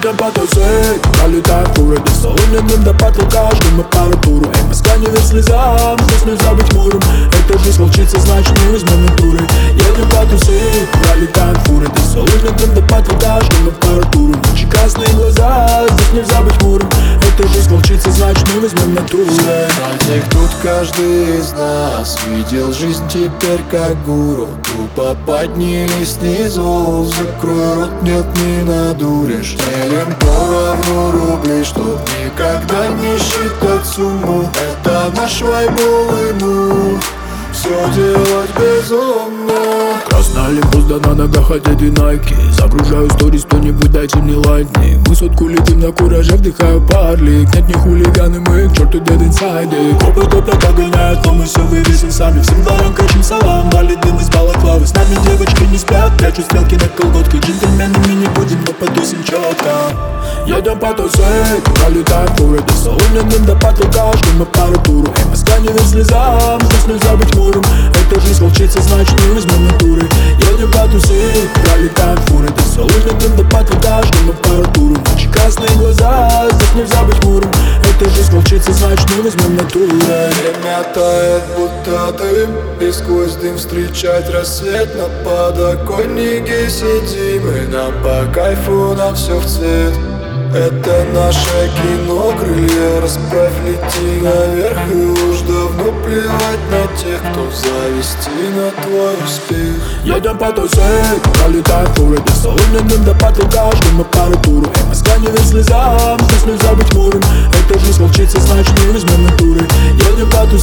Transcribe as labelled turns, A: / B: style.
A: Едем по тусить, пролетаем фуры до соломенным до потолка, ждем аппаратуру. Эй, Москва не верь слезам, здесь нельзя быть хмурым. Эта жизнь волчица, значит не возьмем натуры. Едем по тусить, пролетаем фуры до соломенным до потолка, ждем аппаратуру. Ночи красные глаза, здесь нельзя быть хмурым. Эта жизнь волчица, значит не возьмем натуры.
B: Знаете, тут каждый из нас видел жизнь теперь как гуру. Тупо поднялись снизу, закрой рот, нет, не надуришь. Делим поровну рублей, чтоб никогда не считать сумму. Это наш вайбовый мув, все делать безумно.
A: Красный Олимпус, да на ногах одеты найки. Загружаю сторис, кто-нибудь дайте мне лайкни. Высотку летим на кураже, вдыхаю парлик. Нет, не хулиганы, мы к черту дед инсайды. Копы топят, догоняют, но мы все вывесим сами. Всем дворам кричим салам, валит дым из балаклавы. С нами девочки не спят, прячут стрелки на колготке. Джентльменами не будем, но потусим четко. Едем по тусить, пролетаем фуры до соломенным до потолка, ждем аппаратуру. Эй, Москва не верь слезам, здесь нельзя быть хмурым. Эта жизнь волчица, значит не возьмем натуры. Едем по тусить, пролетаем фуры до соломенным до потолка, ждем аппаратуру. Ночи красные глаза, здесь нельзя быть хмурым. Эта жизнь волчица, значит не возьмем натуры.
B: Время тает, будто дым, и сквозь дым встречать рассвет. На подоконнике сидим, и нам по кайфу, нам все в цвет. Это наше кино, крылья расправь, лети наверх. И уж давно плевать на тех, кто зависти на твой успех.
A: Едем по тусить, пролетаем фуры до соломенным до потолка, ждем аппаратуру. Эй, Москва не верь слезам, здесь нельзя быть хмурым. Эта жизнь волчица, значит не возьмем натуры. Едем по тусить.